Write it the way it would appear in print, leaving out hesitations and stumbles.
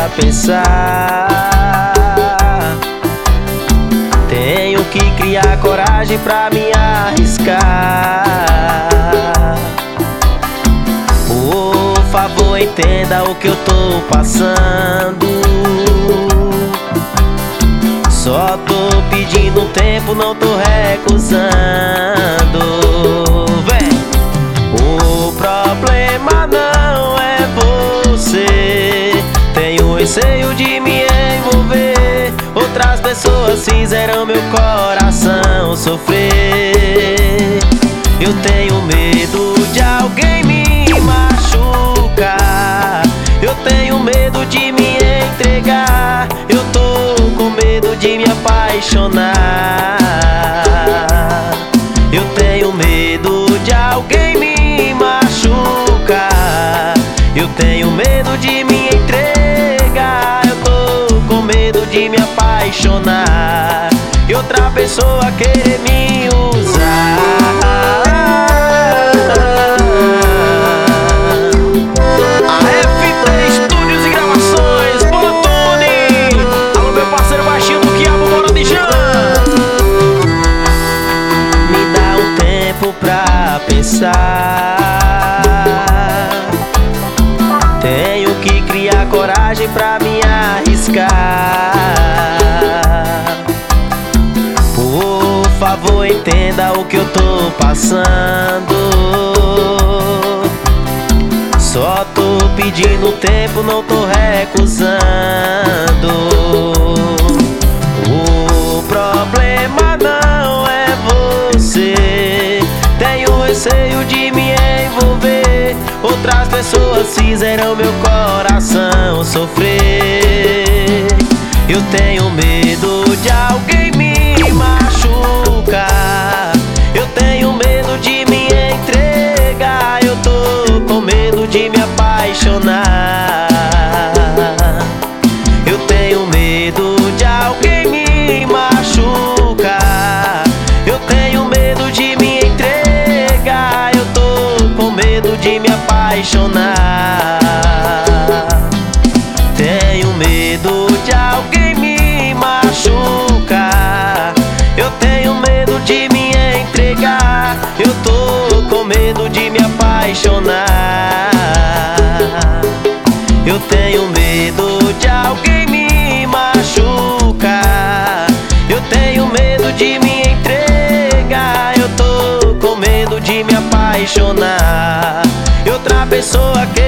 pensar. Tenho que criar coragem pra me arriscar. Por favor, entenda o que eu tô passando. Só tô pedindo um tempo, não tô recusando. Vem! O problema não é você. Tenho receio de me envolver. Outras pessoas fizeram meu coração sofrer. Eu tenho medo de alguém me machucar. Eu tenho medo de me entregar. Eu tô com medo de me apaixonar. Eu tenho medo de alguém me machucar. Eu tenho medo de me entregar. Eu tô com medo de me apaixonar e outra pessoa querer me usar. A FT Estúdios e Gravações, Botone. Alô, meu parceiro baixinho do Quiabo, Bora de Jan. Me dá um tempo pra pensar. Tenho que criar coragem pra me arriscar. Por favor, entenda o que eu tô passando. Só tô pedindo tempo, não tô recusando. O problema não é você. Tenho receio de me envolver. Outras pessoas fizeram meu coração sofrer. Eu tenho medo de alguém me machucar. Eu tenho medo de me entregar. Eu tô com medo de me apaixonar. Eu tenho medo de alguém me machucar. Eu tenho medo de me entregar. Eu tô com medo de me apaixonar. Tenho medo de alguém me machucar. Eu tenho medo de me entregar. Eu tô com medo de me apaixonar. Eu tenho medo de alguém me machucar. Eu tenho medo de me entregar. Eu tô com medo de me apaixonar e outra pessoa que